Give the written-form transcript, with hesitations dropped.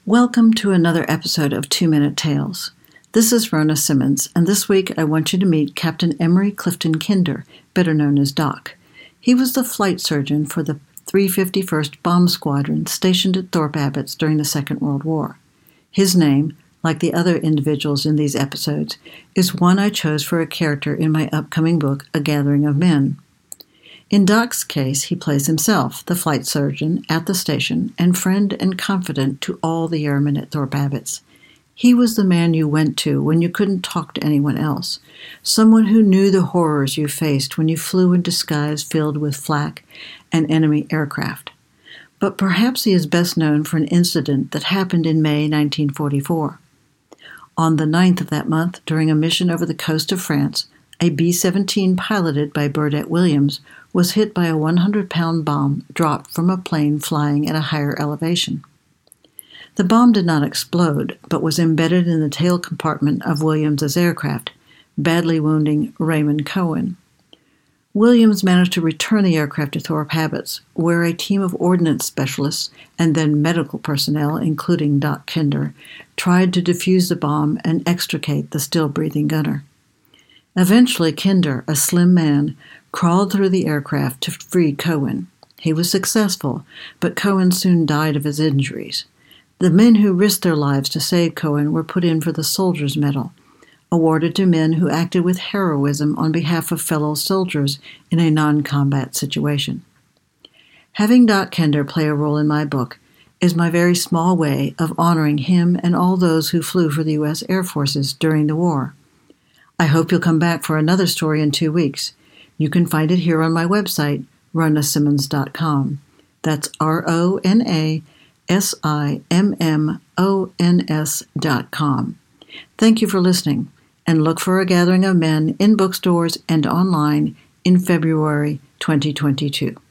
Welcome to another episode of 2 Minute Tales. This is Rona Simmons, and this week I want you to meet Captain Emery Clifton Kinder, better known as Doc. He was the flight surgeon for the 351st Bomb Squadron stationed at Thorpe Abbotts during the Second World War. His name, like the other individuals in these episodes, is one I chose for a character in my upcoming book, A Gathering of Men. In Doc's case, he plays himself, the flight surgeon at the station, and friend and confidant to all the airmen at Thorpe Abbotts. He was the man you went to when you couldn't talk to anyone else, someone who knew the horrors you faced when you flew in disguise filled with flak and enemy aircraft. But perhaps he is best known for an incident that happened in May 1944. On the 9th of that month, during a mission over the coast of France, a B-17 piloted by Burdett Williams was hit by a 100-pound bomb dropped from a plane flying at a higher elevation. The bomb did not explode, but was embedded in the tail compartment of Williams's aircraft, badly wounding Raymond Cohen. Williams managed to return the aircraft to Thorpe Abbotts, where a team of ordnance specialists and then medical personnel, including Doc Kinder, tried to defuse the bomb and extricate the still-breathing gunner. Eventually, Kinder, a slim man, crawled through the aircraft to free Cohen. He was successful, but Cohen soon died of his injuries. The men who risked their lives to save Cohen were put in for the Soldier's Medal, awarded to men who acted with heroism on behalf of fellow soldiers in a non-combat situation. Having Doc Kinder play a role in my book is my very small way of honoring him and all those who flew for the U.S. Air Forces during the war. I hope you'll come back for another story in 2 weeks. You can find it here on my website, ronasimmons.com. That's RONASIMMONS.com. Thank you for listening, and look for A Gathering of Men in bookstores and online in February 2022.